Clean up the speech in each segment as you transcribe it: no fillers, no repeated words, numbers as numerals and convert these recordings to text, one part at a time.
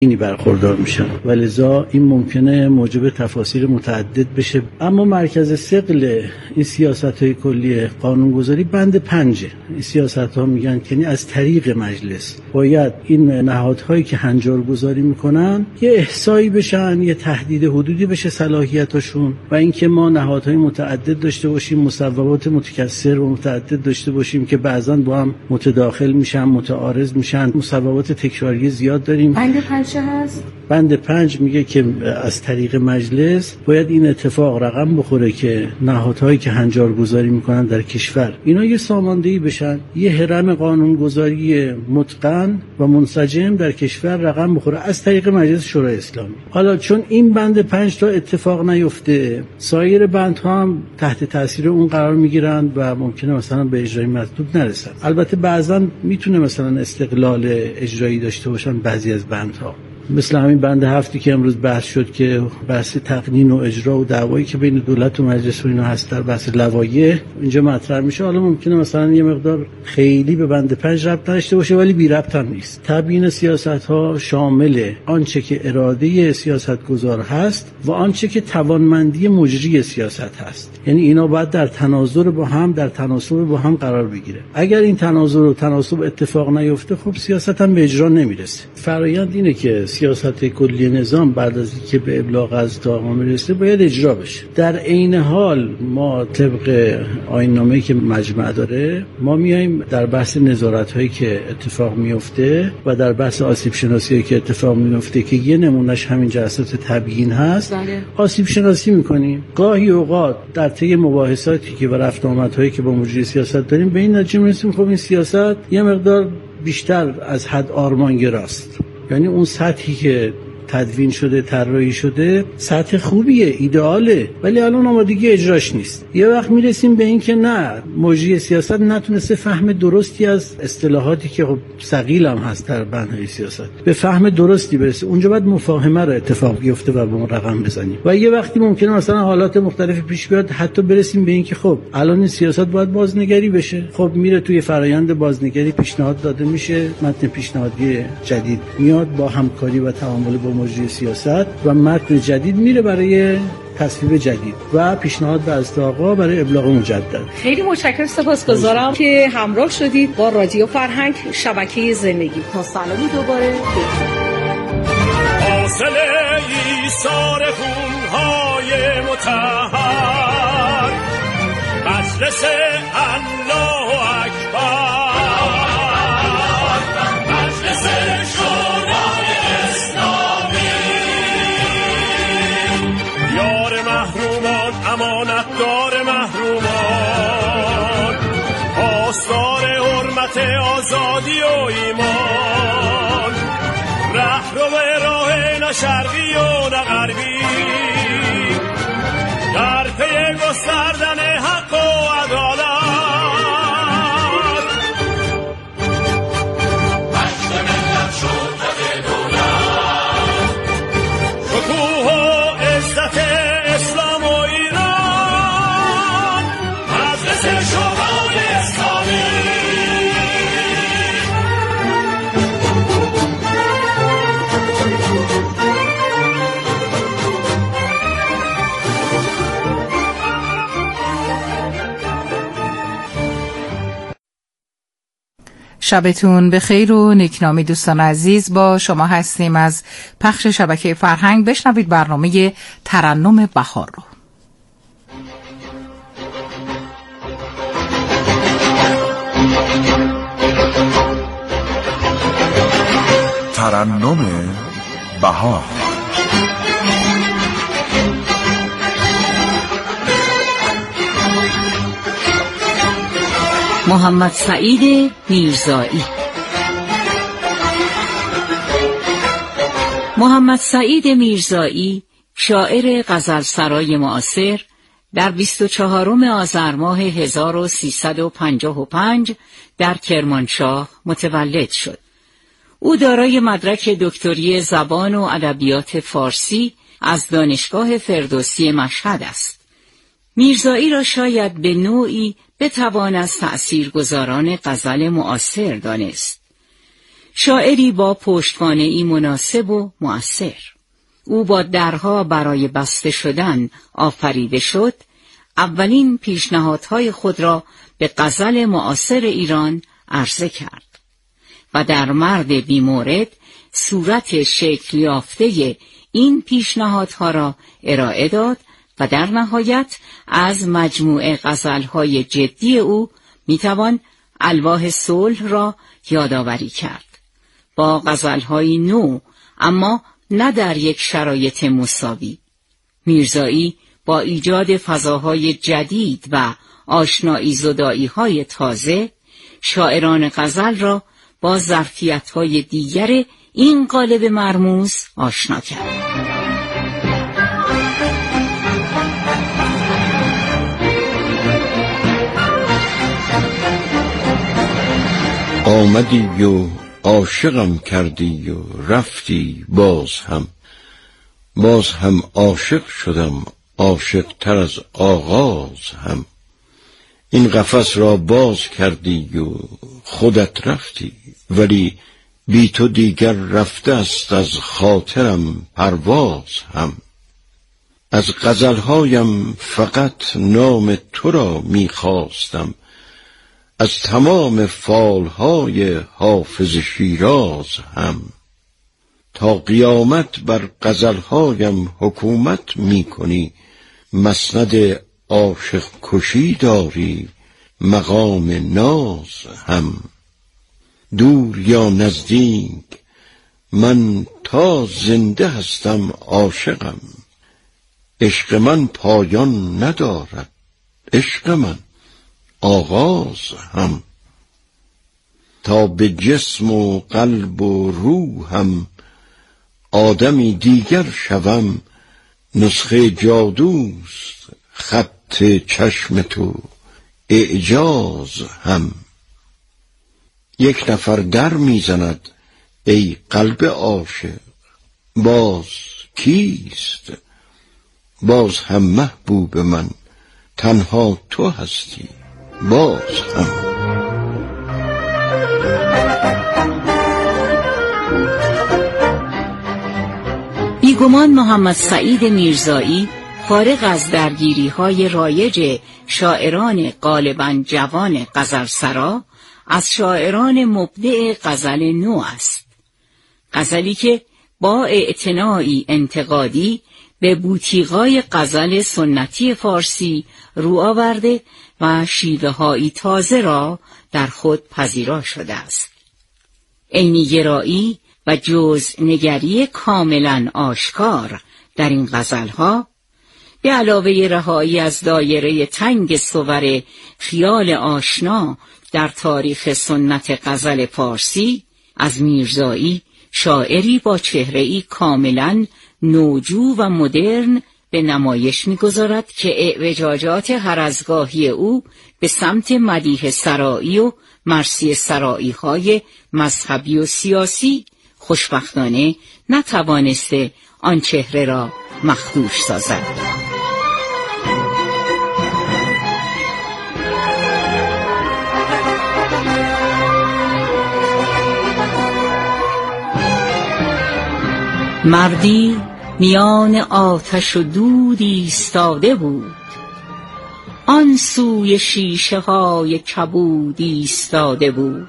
اینی برخوردار میشن و لذا این ممکنه موجب تفاسیر متعدد بشه. اما مرکز ثقل این سیاست‌های کلی قانونگذاری بند 5. این سیاست‌ها میگن که از طریق مجلس باید این نهادهایی که هنجارگذاری میکنن یه احصایی بشن، یه تحدید حدودی بشه صلاحیتاشون، و اینکه ما نهادهای متعدد داشته باشیم، مصوبات متکثر و متعدد داشته باشیم که بعضاً با هم متداخل میشن، متعارض میشن. مصوبات تکراری زیاد داریم. بند 5 هست؟ بند 5 میگه که از طریق مجلس باید این اتفاق رقم بخوره که نهادهایی که هنجارگذاری میکنن در کشور اینا یه ساماندهی بشن، یه هرم قانونگذاری متقن و منسجم در کشور رقم بخوره از طریق مجلس شورای اسلامی. حالا چون این بند 5 تا اتفاق نیفته، سایر بندها هم تحت تاثیر اون قرار میگیرن و ممکنه مثلا به اجرای مطلوب نرسن. البته بعضا میتونه مثلا استقلال اجرایی داشته باشن بعضی از بندها، مثل همین بند 7 که امروز بحث شد که بحث تقنین و اجرا و دعوایی که بین دولت و مجلس و اینا هست در بحث لوایح اینجا مطرح میشه. حالا ممکنه مثلا یه مقدار خیلی به بند 5 ربط داشته باشه ولی بی ربط هم نیست. تبیین سیاست ها شامل آنچه که اراده سیاستگزار هست و آنچه که توانمندی مجری سیاست هست، یعنی اینا باید در تناظر با هم، در تناسب با هم قرار بگیره. اگر این تناظر و تناسب اتفاق نیفته خب سیاست هم به اجرا نمیرسه. فرآیند اینه که سیاست کلی نظام بعد از اینکه به ابلاغ از تمام میرسه باید اجرا بشه. در عین حال ما طبق آیین‌نامه‌ای که مجمع داره ما میایم در بحث نظارت هایی که اتفاق میفته و در بحث آسیب شناسی که اتفاق میفته که یه نمونهش همین جلسات تبیین هست، آسیب شناسی میکنیم. گاهی اوقات در طی مباحثاتی که و رفت آمدهایی که با مجری سیاست داریم به این نتیجه میرسیم خب این سیاست یه مقدار بیشتر از حد آرمانگراست، یعنی اون سطحی که تدوین شده، طراحی شده سطح خوبیه، ایدئاله، ولی الان آمادگی اجراش نیست. یه وقت میرسیم به این که نه، مجری سیاست نتونسته فهم درستی از اصطلاحاتی که خب ثقیل هم هست در بندهای سیاست به فهم درستی برسه. اونجا باید مفاهمه رو اتفاق بیفته و به اون رقم بزنیم. و یه وقتی ممکنه مثلا حالات مختلف پیش بیاد، حتی برسیم به این که خب الان این سیاست باید بازنگری بشه. خب میره توی فرآیند بازنگری پیشنهاد داده میشه، متن پیشنهادی جدید میاد با همکاری و تعامل با مجری سیاست و متن جدید میره برای تصویب جدید و پیشنهاد به استحقاق برای ابلاغ مجدد. خیلی متشکرم، سپاسگزارم که همراه شدید با رادیو فرهنگ شبکه زندگی. تا سلامی دوباره. حاصل ایثار خونهای مطهر مجلس الله اکبر، مجلس شورای اسلامی، یار محرومان، امانتدار محرومان، پاسدار حرمت آزادی و ایمان، رهرو راه نه شرقی و نه غربی، در پی گستردن حق و عدالت، مجد ملت شوکت دولت، شکوه و عزت اسلام و ایران، مجلس شورای اسلامی. شبتون بخیر و نیکنامی دوستان عزیز، با شما هستیم از پخش شبکه فرهنگ. بشنوید برنامه ترنم بهار رو. ترنم بهار. محمد سعید میرزایی. محمد سعید میرزایی شاعر غزلسرای معاصر در 24 آذر ماه 1355 در کرمانشاه متولد شد. او دارای مدرک دکتری زبان و ادبیات فارسی از دانشگاه فردوسی مشهد است. میرزایی را شاید به نوعی بتوان از تأثیرگذاران غزل معاصر دانست. شاعری با پشتوانه‌ای مناسب و مؤثر. او با درها برای بسته شدن آفریده شد، اولین پیشنهادهای خود را به غزل معاصر ایران عرضه کرد و در مرد بیمورد صورت شکل یافته این پیشنهادها را ارائه داد و در نهایت از مجموعه غزلهای جدی او میتوان الواح صلح را یادآوری کرد. با غزلهای نو اما نه در یک شرایط مساوی، میرزایی با ایجاد فضاهای جدید و آشنایی زدایی‌های تازه، شاعران غزل را با ظرفیت‌های دیگر این قالب مرموز آشنا کرد. آمدی و عاشقم کردی و رفتی باز هم عاشق شدم، عاشق تر از آغاز هم. این قفس را باز کردی و خودت رفتی، ولی بی تو دیگر رفته است از خاطرم پرواز هم. از غزلهایم فقط نام تو را میخواستم، از تمام فالهای حافظ شیراز هم. تا قیامت بر غزلهایم حکومت میکنی، مسند عاشق کشی داری مقام ناز هم. دور یا نزدیک من تا زنده هستم عاشقم، عشق من پایان ندارد، عشق من آغاز هم. تا به جسم و قلب و روحم آدمی دیگر شوم، نسخه جادوست خط چشم تو اعجاز هم. یک نفر در میزند ای قلب عاشق، باز کیست؟ باز هم محبوب من تنها تو هستی باز هم. بیگمان محمد سعید میرزایی فارغ از درگیری‌های رایج شاعران غالباً جوان غزلسرا، از شاعران مبدع غزل نو است. غزلی که با اعتنایی انتقادی به بوتیقای غزل سنتی فارسی رو آورده و شیوه‌هایی تازه را در خود پذیرا شده است. عینی‌گرایی و جزءنگری کاملاً آشکار در این غزل‌ها، به علاوه رهایی از دایره تنگ صور خیال آشنا در تاریخ سنت غزل فارسی، از میرزایی شاعری با چهره‌ای کاملاً نوجو و مدرن به نمایش می‌گذارد که اعوجاجات هرزگاهی او به سمت مدیح سرایی و مرثیه سرایی‌های مذهبی و سیاسی خوشبختانه نتوانسته آن چهره را مخدوش سازد. مردی میان آتش و دود ایستاده بود، آن سوی شیشه های کبود ایستاده بود.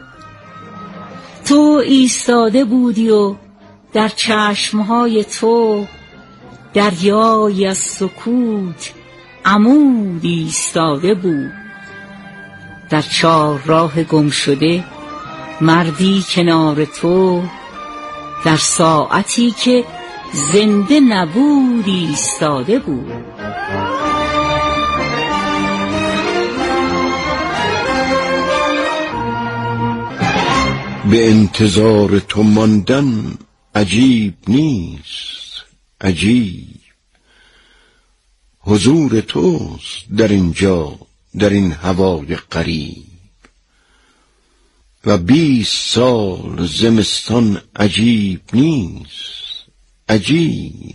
تو ایستاده بودی و در چشمهای تو دریای از سکوت عمود ایستاده بود. در چهارراه گم شده مردی کنار تو، در ساعتی که زنده نبود ایستاده بود. به انتظار تو ماندن عجیب نیست، عجیب حضور توست در اینجا، در این هوای غریب. و 20 سال زمستان عجیب نیست، عجیب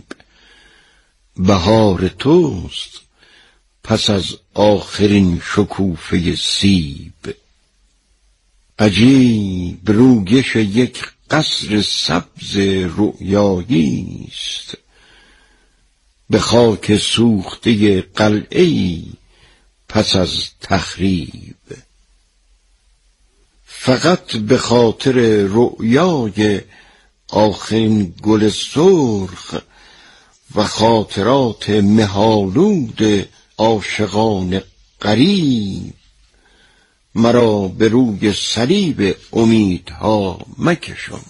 بهار توست پس از آخرین شکوفه سیب. عجیب رویش یک قصر سبز رؤیایی است، به خاک سوخته قلعه‌ای پس از تخریب. فقط به خاطر رؤیای آخرین گل سرخ و خاطرات مه‌آلود عاشقان غریب مرا به روی صلیب امیدها مکشان،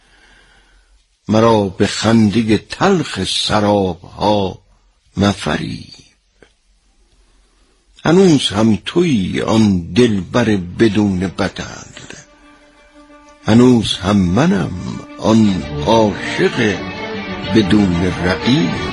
مرا به خنده تلخ سرابها مفریب. هنوز هم تویی آن دلبر بدون بدل، هنوز هم منم آن عاشق بدون رقیب.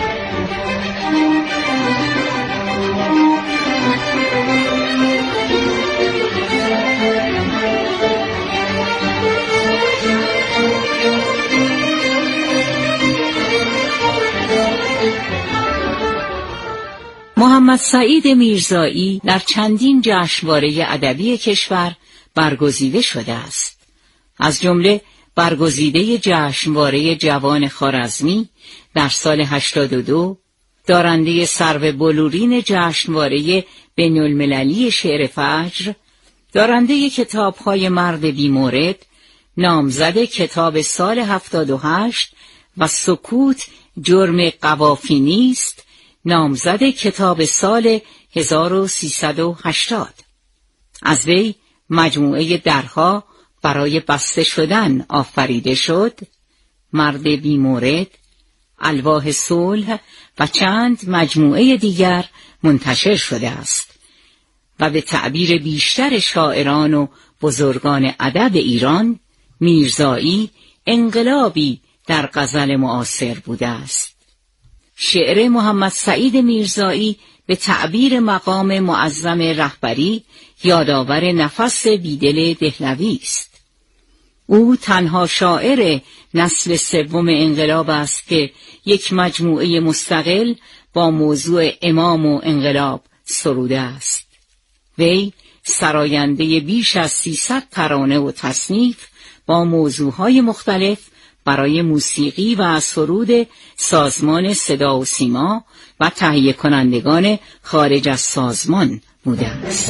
محمد سعید میرزایی در چندین جشنواره ادبی کشور برگزیده شده است. از جمله برگزیده جشنواره جوان خوارزمی در سال 82، دارنده سرو بلورین جشنواره بین‌المللی شعر فجر، دارنده کتاب‌های مرد بیمورد، نامزد کتاب سال 78 و سکوت جرم قوافی نیست، نامزد کتاب سال 1380. از وی مجموعه درها برای بسته شدن آفریده شد، مرد بیمورد، الواح صلح و چند مجموعه دیگر منتشر شده است و به تعبیر بیشتر شاعران و بزرگان ادب ایران، میرزایی انقلابی در غزل معاصر بوده است. شعر محمد سعید میرزایی به تعبیر مقام معظم رهبری یادآور نفس بیدل دهلوی است. او تنها شاعر نسل سوم انقلاب است که یک مجموعه مستقل با موضوع امام و انقلاب سروده است. وی سراینده بیش از 300 ترانه و تصنیف با موضوعهای مختلف برای موسیقی و سرود سازمان صدا و سیما و تهیه کنندگان خارج از سازمان بوده است.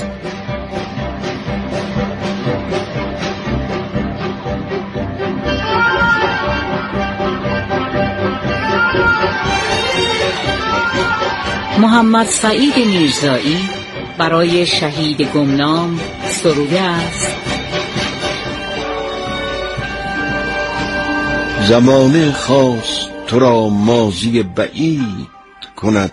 محمد سعید میرزایی برای شهید گمنام سروده است: زمانه خواست تو را ماضی بعید کند،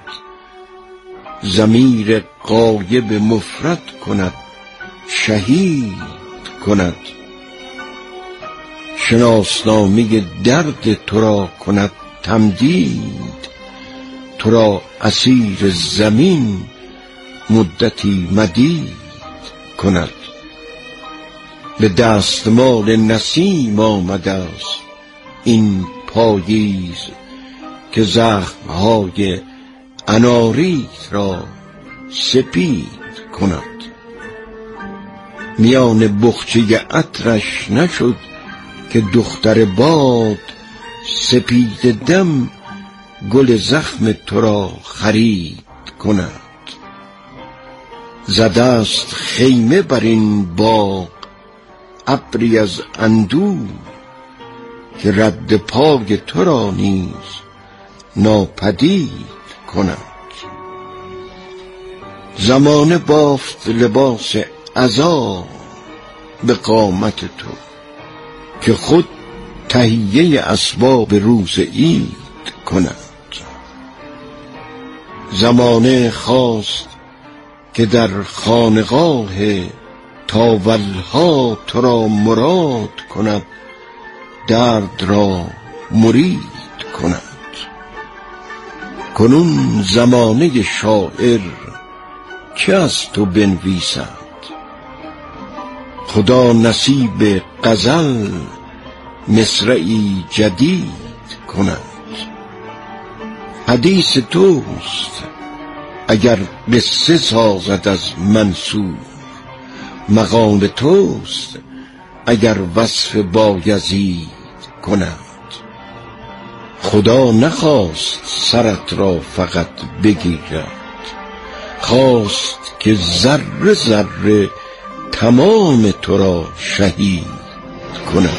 ضمیر غایب مفرد کند، شهید کند. شناسنامه درد تو را کند تمدید، تو را اسیر زمین مدتی مدید کند. به دستمال نسیم آمده است این پاییز که زخمهای اناریت را سپید کند. میان بخچه عطرش نشد که دختر باد سپید دم گل زخم تو را خرید کند. زده است خیمه بر این باغ ابری از اندوه که رد پای تو را نیز ناپدید کند. زمانه بافت لباس عزا به قامت تو که خود تهیه اسباب روز عید کند. زمانه خواست که در خانقاه تاولها تو را مراد کند، درد را مرید کند. کنون زمانه شاعر چه از تو بنویسد؟ خدا نصیب غزل مصرعی جدید کند. حدیث توست اگر قصه سازد از منصور، مقام توست اگر وصف بایزید کند. خدا نخواست سرت را فقط بگیرد، خواست که ذره ذره تمام تو را شهید کند.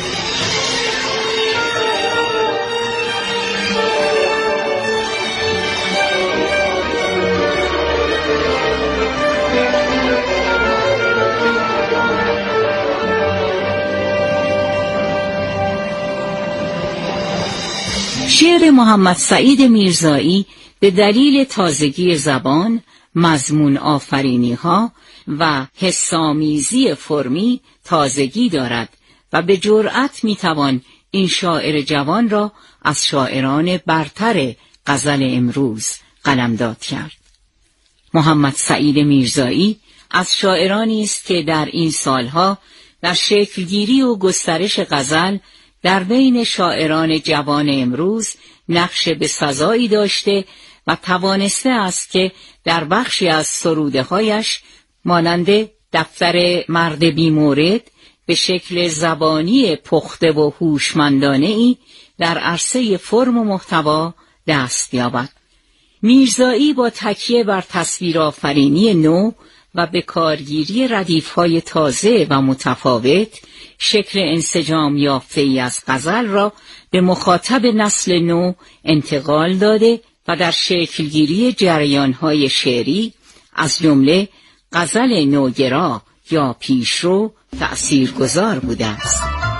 شعر محمد سعید میرزایی به دلیل تازگی زبان، مضمون آفرینی ها و حس‌آمیزی فرمی تازگی دارد و به جرأت میتوان این شاعر جوان را از شاعران برتر غزل امروز قلمداد کرد. محمد سعید میرزایی از شاعرانی است که در این سالها در شکلگیری و گسترش غزل در بین شاعران جوان امروز نقش بسزایی داشته و توانسته است که در بخشی از سروده‌هایش مانند دفتر مرد بیمورد به شکل زبانی پخته و هوشمندانه‌ای در عرصه فرم و محتوا دست یابد. میرزایی با تکیه بر تصویرآفرینی نو و به کارگیری ردیف‌های تازه و متفاوت شکل انسجام یافته‌ای از غزل را به مخاطب نسل نو انتقال داده و در شکلگیری جریان‌های شعری از جمله غزل نوگرا یا پیشرو تأثیرگذار بوده است.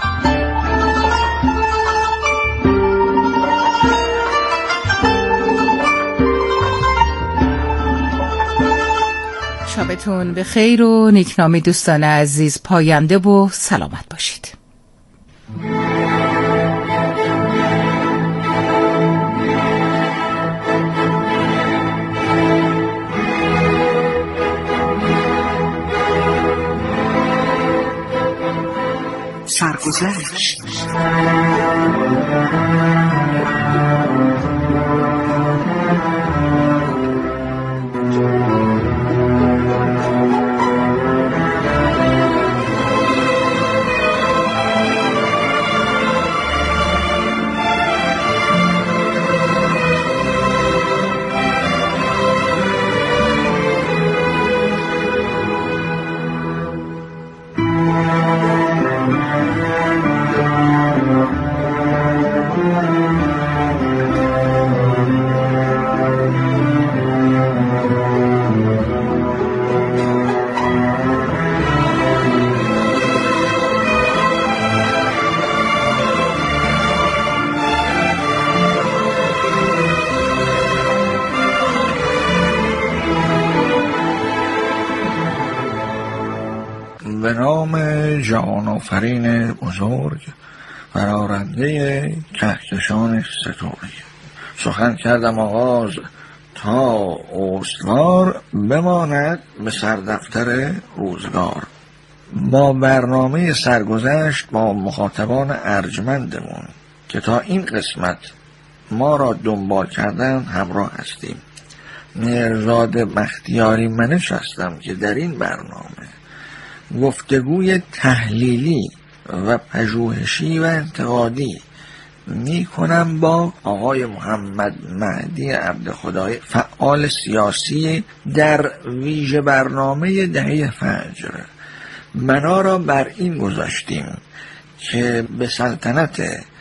شبتون به خیر و نیکنامی دوستان عزیز، پاینده و سلامت باشید. سرگذشت. به نام جهان آفرین بزرگ، برآرنده کهکشان ستاره، سخن کردم آغاز تا استوار، بماند به سردفتر روزگار. با برنامه سرگذشت با مخاطبان ارجمندمون که تا این قسمت ما را دنبال کردن همراه هستیم. مهرزاد بختیاری منش هستم که در این برنامه گفتگوی تحلیلی و پژوهشی و انتقادی می کنم با آقای محمد مهدی عبدخدای، فعال سیاسی در ویژه برنامه دهه فجر. بنا را بر این گذاشتیم که به سلطنت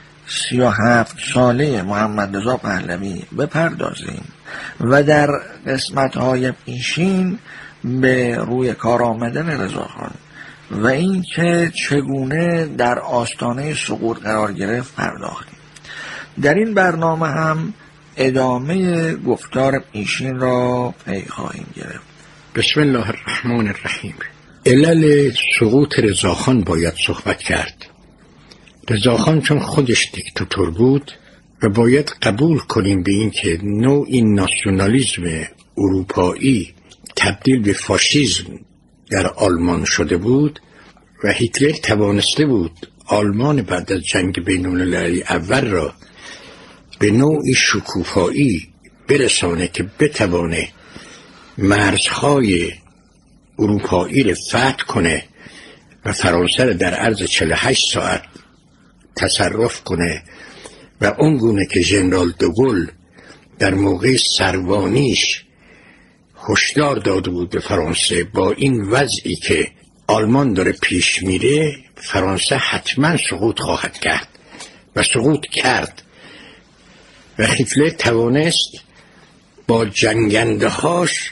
37 ساله محمد رضا پهلوی بپردازیم و در قسمت‌های پیشین به روی کار آمدن رضاخان و این که چگونه در آستانه سقوط قرار گرفت پرداختیم. در این برنامه هم ادامه گفتار پیشین را پی خواهیم گرفت. بسم الله الرحمن الرحیم. علل سقوط رضاخان باید صحبت کرد. رضاخان چون خودش دیکتاتور بود و باید قبول کنیم به این که نوعی ناسیونالیسم اروپایی تبدیل به فاشیسم در آلمان شده بود و هیتلر توانسته بود آلمان بعد از جنگ بین‌المللی اول را به نوعی شکوفایی برسانه که بتوانه مرزهای اروپایی را فتح کنه و فرانسه رو در عرض 48 ساعت تصرف کنه و اون گونه که ژنرال دوگل در موقع سروانیش هشدار داده بود به فرانسه، با این وضعی که آلمان داره پیش میره فرانسه حتما سقوط خواهد کرد و سقوط کرد و هیتلر توانست با جنگنده هاش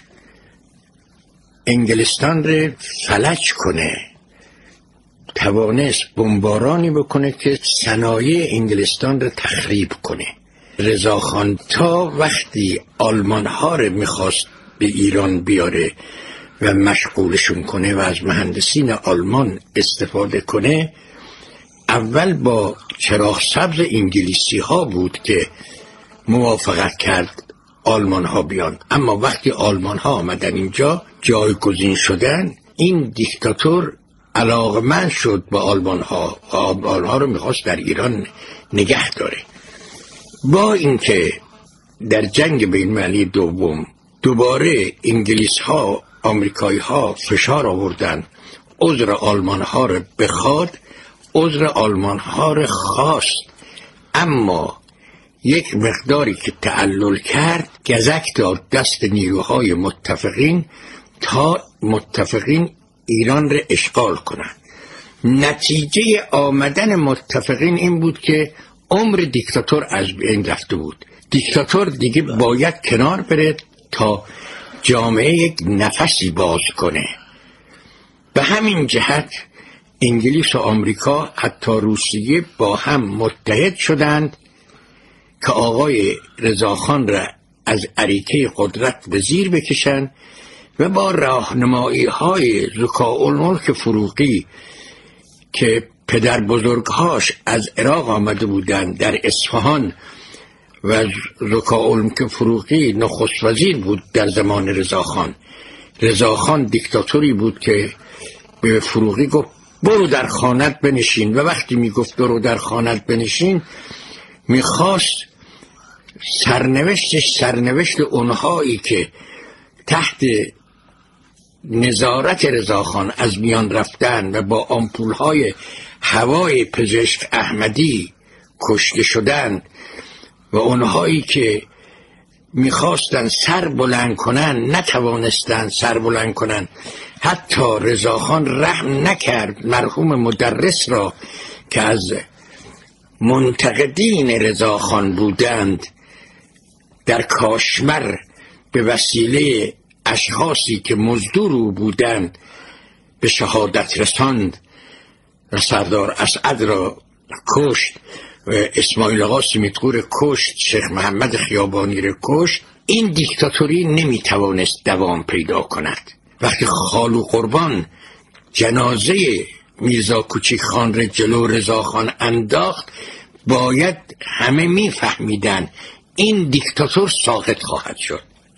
انگلستان رو فلج کنه، توانست بمبارانی بکنه که صنایع انگلستان رو تخریب کنه. رضاخان تا وقتی آلمان ها رو میخواست به ایران بیاره و مشغولشون کنه و از مهندسین آلمان استفاده کنه، اول با چراغ سبز انگلیسی ها بود که موافقت کرد آلمان ها بیان، اما وقتی آلمان ها آمدن اینجا جایگزین شدن، این دیکتاتور علاقمند شد به آلمان ها و آلمان ها رو میخواست در ایران نگه داره. با اینکه در جنگ بین المللی دوم دوباره انگلیس ها آمریکایی ها فشار آوردن عذر آلمان ها رو بخواد، عذر آلمان ها رو خواست، اما یک مقداری که تعلل کرد گزک داد دست نیروهای متفقین تا متفقین ایران رو اشغال کنن. نتیجه آمدن متفقین این بود که عمر دیکتاتور از بین رفته بود. دیکتاتور دیگه باید کنار بره تا جامعه یک نفسی باز کنه. به همین جهت انگلیس و آمریکا حتی روسیه با هم متحد شدند که آقای رضاخان را از اریکه قدرت به زیر بکشن و با راهنمایی های ذکاءالملک فروغی که پدر بزرگهاش از عراق آمده بودند در اصفهان و ذکاءالملک فروغی نخست وزیر بود در زمان رضاخان. رضاخان دیکتاتوری بود که به فروغی گفت برو در خانت بنشین، و وقتی میگفت برو در خانت بنشین میخواست سرنوشت اونهایی که تحت نظارت رضاخان از میان رفتن و با آمپولهای هوای پزشک احمدی کشته شدند و اونهایی که میخواستن سر بلند کنن نتوانستن سر بلند کنن. حتی رضاخان رحم نکرد مرحوم مدرس را که از منتقدین رضاخان بودند در کاشمر به وسیله اشخاصی که مزدور او بودند به شهادت رساند و سردار اسعد را کشت و اسماعیل آقا سیمیتخور کشت، شیخ محمد خیابانی را کشت. این دیکتاتوری نمیتوانست دوام پیدا کند. وقتی خالو قربان جنازه میرزا کوچیک خان را جلو رضاخان انداخت، باید همه میفهمیدن این دیکتاتور ساقط خواهد شد.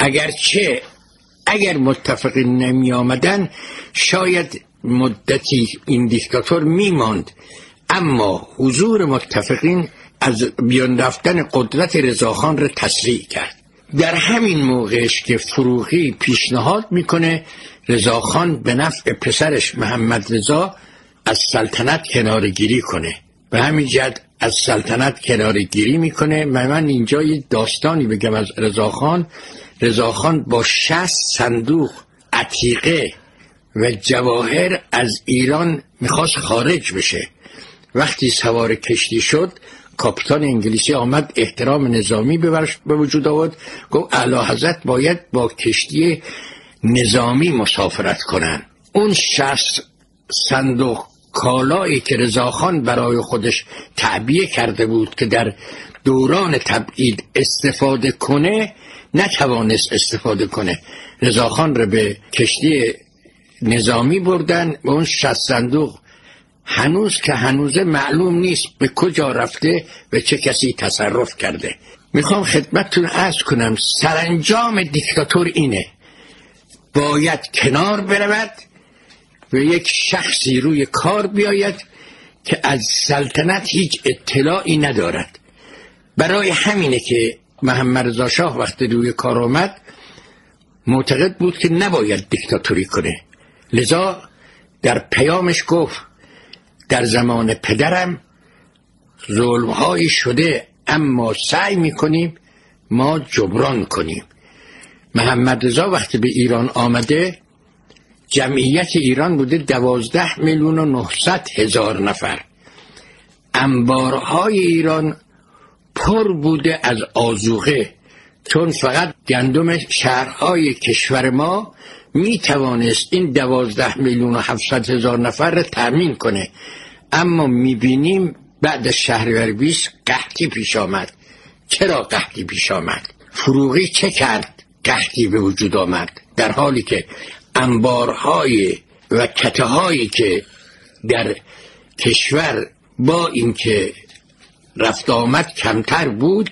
اگر متفقین نمی آمدن شاید مدتی این دیکتاتور می ماند، اما حضور متفقین از بیان رفتن قدرت رضاخان را تسریع کرد. در همین موقعش که فروغی پیشنهاد میکنه رضاخان به نفع پسرش محمد رضا از سلطنت کنارگیری کنه، به همین جهت از سلطنت کنارگیری میکنه. من اینجا یه داستانی بگم از رضاخان. رضاخان با 60 صندوق عتیقه و جواهر از ایران میخواست خارج بشه. وقتی سوار کشتی شد کاپیتان انگلیسی آمد احترام نظامی به وجود آورد، گفت اعلی حضرت باید با کشتی نظامی مسافرت کنن. اون 60 صندوق کالایی که رضاخان برای خودش تعبیه کرده بود که در دوران تبعید استفاده کنه نتوانست استفاده کنه. رضاخان رو به کشتی نظامی بردن و اون 60 صندوق هنوز معلوم نیست به کجا رفته و چه کسی تصرف کرده. میخوام خدمتتون عرض کنم سرانجام دیکتاتور اینه، باید کنار برود و یک شخصی روی کار بیاید که از سلطنت هیچ اطلاعی ندارد. برای همینه که محمد رضا شاه وقتی روی کار آمد معتقد بود که نباید دیکتاتوری کنه، لذا در پیامش گفت در زمان پدرم ظلم‌هایی شده، اما سعی می‌کنیم ما جبران کنیم. محمد رضا وقتی به ایران آمده جمعیت ایران بوده 12,900,000 نفر. انبارهای ایران پر بوده از آذوقه، چون فقط گندم شهرهای کشور ما می توانست این 12,700,000 نفر را تأمین کنه. اما می بینیم بعد از شهریور 20 قحطی پیش آمد. چرا قحطی پیش آمد؟ فروغی چه کرد قحطی به وجود آمد؟ در حالی که انبارهای و کته‌هایی که در کشور با اینکه رفت آمد کمتر بود،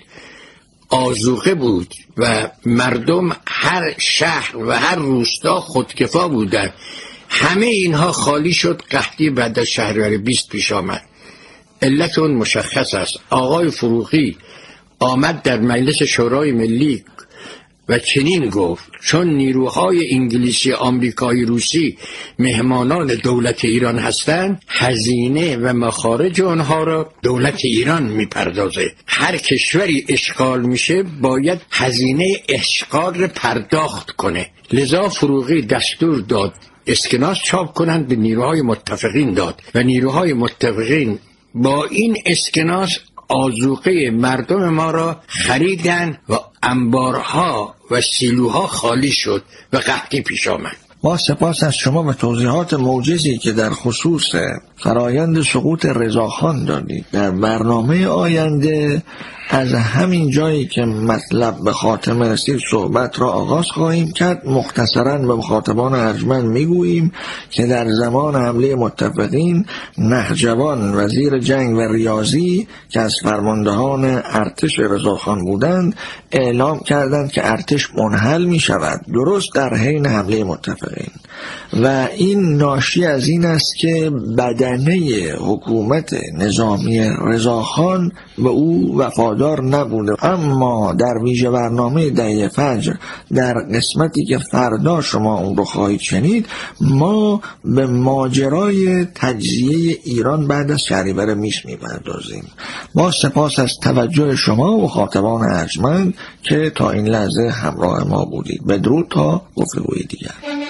آذوقه بود و مردم هر شهر و هر روستا خودکفا بودند. همه اینها خالی شد، قحطی بعد از شهریور 20 پیش آمد. علت اون مشخص است. آقای فروغی آمد در مجلس شورای ملی و چنین گفت: چون نیروهای انگلیسی، آمریکایی، روسی مهمانان دولت ایران هستند، هزینه و مخارج آنها را دولت ایران میپردازه. هر کشوری اشغال میشه باید هزینه اشغال را پرداخت کنه. لذا فروغی دستور داد اسکناس چاپ کنند، به نیروهای متفقین داد و نیروهای متفقین با این اسکناس آذوقه مردم ما را خریدن و انبارها و سیلوها خالی شد و قحطی پیش آمد. با سپاس از شما به توضیحات موجزی که در خصوص فرایند سقوط رضاخان دادید. در برنامه آینده از همین جایی که مطلب به خاتمه رسید صحبت را آغاز خواهیم کرد. مختصراً به مخاطبان ارجمند میگوییم که در زمان حمله متفقین نهجوان وزیر جنگ و ریاضی که از فرماندهان ارتش رضاخان بودند اعلام کردند که ارتش منحل می شود درست در حین حمله متفقین و این ناشی از این است که بدنه حکومت نظامی رضاخان به او وفادار نبوده. اما در ویژه برنامه دهه فجر در قسمتی که فردا شما اون رو خواهید شنید، ما به ماجرای تجزیه ایران بعد از شهریور 20 می‌پردازیم. با سپاس از توجه شما و مخاطبان ارجمند که تا این لحظه همراه ما بودید. بدرود تا گفتگوی دیگر.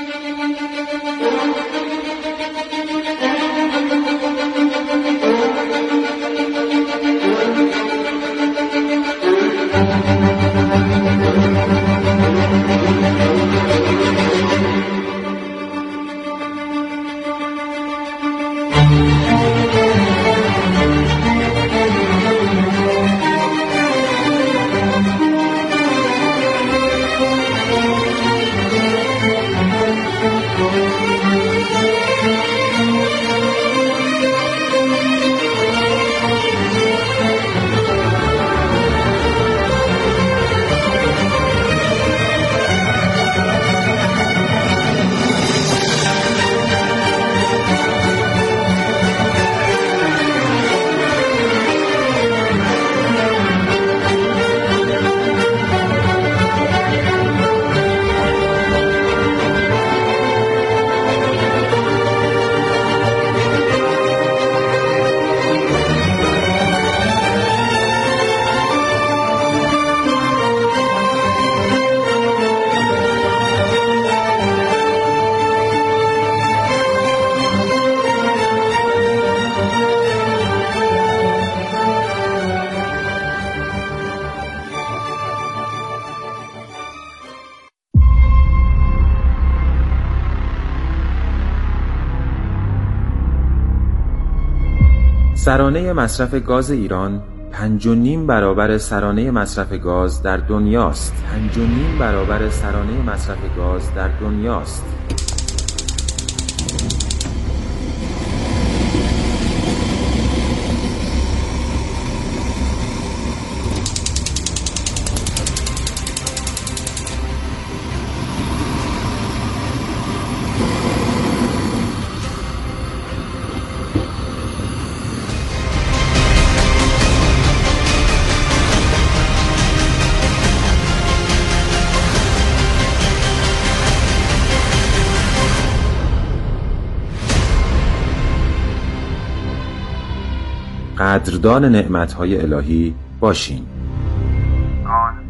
سرانه مصرف گاز ایران 5.5 برابر سرانه مصرف گاز در دنیاست. 5.5 برابر سرانه مصرف گاز در دنیاست. قدردان نعمتهای الهی باشیم.